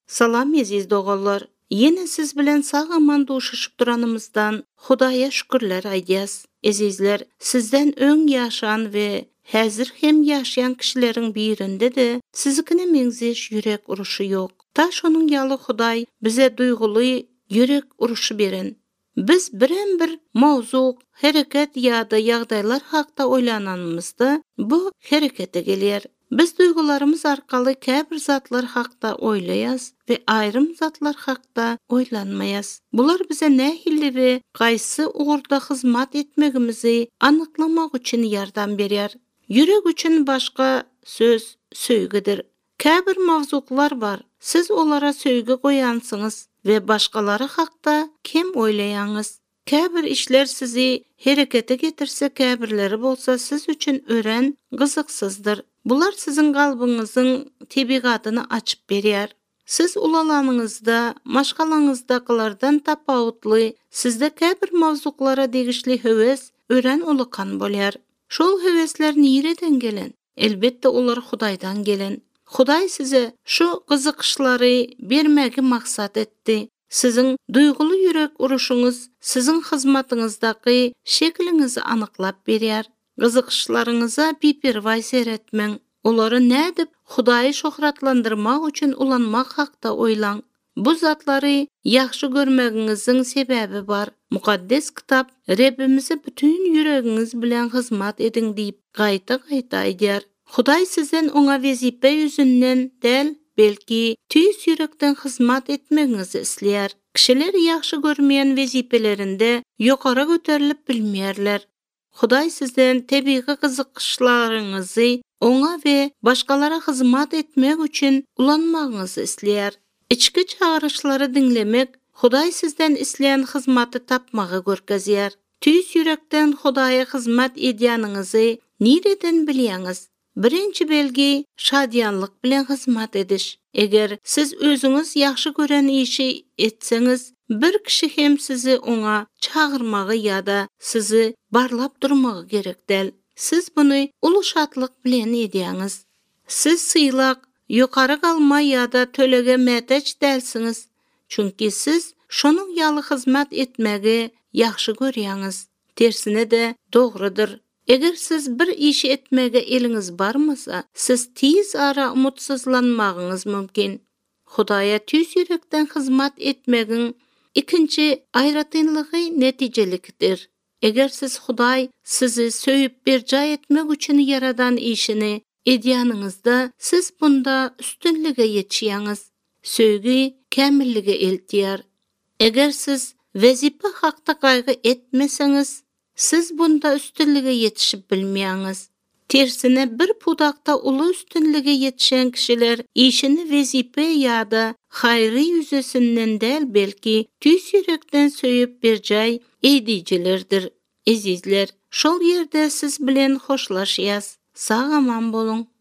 Salam aziz dogallar. Yine siz bilen sağaman duşuşup duranımızdan Hudaya şükürler aydiyaz. Azizler, sizden öň yaşan ve häzir hem yaşayan kişilerin birinde de sizikine mengzeş yürek uruşu yok. Ta şonun yalı Huday bize duygulu yürek uruşu beren. Biz bir mawzu, hareket ya da ýagdaýlar hakda oýlananymyzda bu harekete gelýär. Biz duygularımız arkaly käbir zatlar hakda oýlaýas we aýrym zatlar hakda oýlanmaýas. Bular bize nähili we gaýsy ugurda hyzmat etmegimizi anyklamak üçin ýardam berýär. Yürek üçin başga söz söýgidir. Käbir mawzuklar bar. Siz olara söýgi goýansyňyz we başgalary hakda kim oýlaýaňyz. Käbir işler sizi harekete getirse, käbirleri bolsa siz üçün ören gyzyksyzdyr. Bular sizin galbyňyzyň tebigatyny açyp berýär. Siz ulalanyňyzda, maşgalaňyzdakylardan tapawutly, sizde käbir mawzuklara degişli höwes ören ulakan bolýar. Şol höwesler nireden gelen? Elbetde olar Hudaýdan gelen. Hudaý size şu gyzykyşlary bermäge maksat etdi. Sizin duygulu yürek uruşuňyz sizin hyzmatyňyzdaky şekliňizi anyklap berýär. Gyzykşlaryňyza bipirway seretmeň. Olary nädip Hudaýy şöhratlandyrmak üçin ulanmak hakda oýlaň. Bu zatlary ýaxşy görmegiňiziň sebäbi bar. Mukaddes kitap Rebbimize bütün yüregiňiz bilen hyzmat ediň diýip gaýta-gaýta aýdýar. Hudaý sizden oňa wezipe ýüzünden del belki tüýs yürekden hyzmat etmegiňizi isleýär. Kişiler ýaxşy görmeýän wezipelerinde ýokara göterilip bilmeýärler. Hudaý sizden tebiği gyzykşlaryňyzy oňa we başgalara hyzmat etmek üçin ulanmagyňyzy isleýär. İçki çağrışlary diňlemek Hudaý sizden isleýän hyzmaty tapmagy görkezýär. Tüýs yürekden Hudaýa hyzmat edýäniňizi nireden bilýäňiz? Birinci belgi şadyanlyk bilen hyzmat ediş. Eger siz özüňiz ýaxşy gören işi etseňiz, bir kişi hem sizi oňa çağırmagy ýa-da sizi barlap durmagy gerekdel. Siz bunu uly şatlyk bilen edýäňiz. Siz syýlak, ýokary galma ýa-da tölege mäteç dälsiňiz. Çünki siz şonuň ýaly hyzmat etmegi ýaxşy görýäňiz. Tersine de dogrudur. Eger siz bir işi etmege eliňiz barmasa, siz tiz ara umutsuzlanmagyňyz mümkin. Hudaýa tüýs yürekden hyzmat etmegiň ikinci aýratynlygy netijelikdir. Eger siz Hudaý sizi söýüp berja etmek üçin yaradan işini edýäniňizde, siz bunda üstünlige ýetýäňiz. Söýgi kämillige eltýär. Eger siz wezipe hakda gaýgy etmeseňiz, siz bunda üstünlige ýetişip bilmeýäňiz. Tersine bir pudakta uly üstünlige ýetişen kişiler işini wezipe ýa-da haýry ýüzesinden del belki tüýs yürekden söýüp berjay edýjilerdir. Azizler, şol ýerde siz bilen hoşlaşýas. Sag aman bolun.